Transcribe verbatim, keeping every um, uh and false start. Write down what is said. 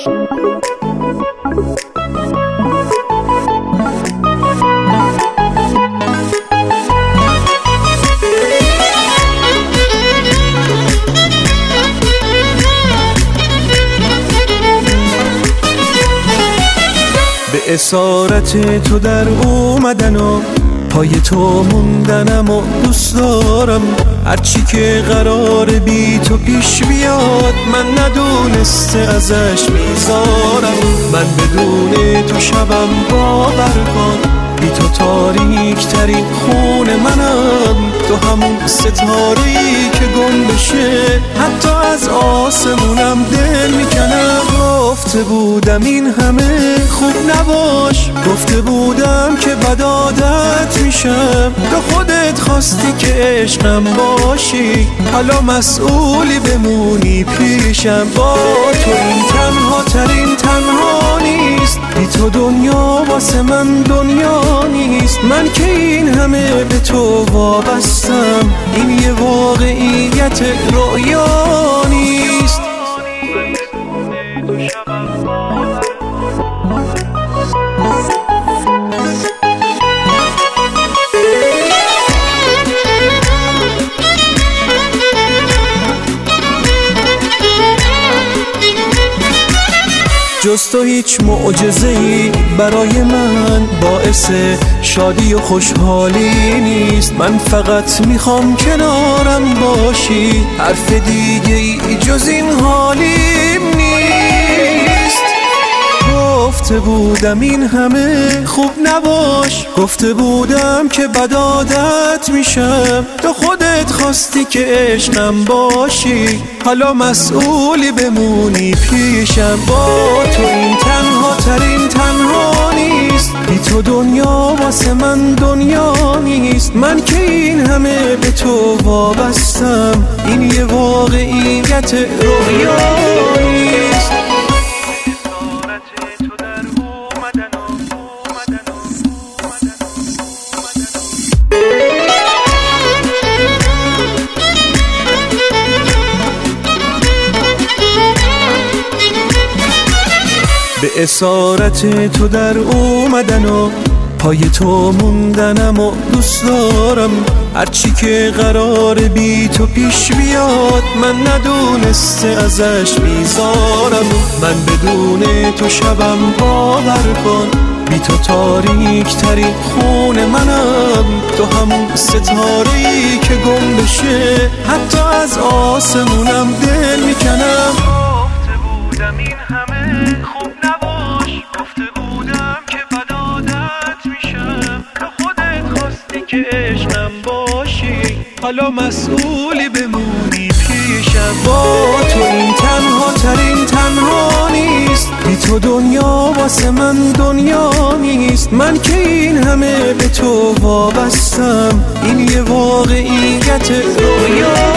به اسارت تو در اومدن و پای تو موندنم و دوست دارم. هرچی که قرار بی تو پیش بیاد من ندونسته ازش میذارم. من بدون تو شبم باور کن، بی تو تاریک ترین خون منم. تو همون ستاره‌ای که گم بشه حتی از آسمونم دل میکنم. گفته بودم این همه خوب نباش، گفته بودم که بد عادت میشم. تو خودت خواستی که عشقم باشی، حالا مسئولی بمونی پیشم. با تو این تنها ترین تنها نیست، بی تو دنیا واسه من دنیا نیست. من که این همه به تو وابستم، این یه واقعیت رویا نیست. جز تو هیچ معجزه‌ای برای من باعث شادی و خوشحالی نیست. من فقط میخوام کنارم باشی، حرف دیگه ای جز این حالیم نیست. گفته بودم این همه خوب نباش، گفته بودم که بد عادت میشم. تو خودت خواستی که عشقم باشی، حالا مسئولی بمونی پیشم. با تو این تنها ترین تنها نیست، بی تو دنیا واسه من دنیا نیست. من که این همه به تو وابستم، این یه واقعیت رویا نیست. به اسارت تو در اومدن و پای تو موندنم و دوست دارم. هرچی که قرار بی تو پیش بیاد من ندونسته ازش میذارم. من بدون تو شبم باور کن، بی تو تاریک ترین خون منم. تو همون ستاره‌ای که گم بشه حتی از آسمونم دل میکنم. گفته بودم این همه خوب نباش، گفته بودم که بد عادت میشم. تو خودت خواستی که عشقم باشی، حالا مسئولی بمونی پیشم. با تو این تنها ترین تنها نیست، بی تو دنیا واسه من دنیا نیست. من که این همه به تو وابستم، این یه واقعیت رویا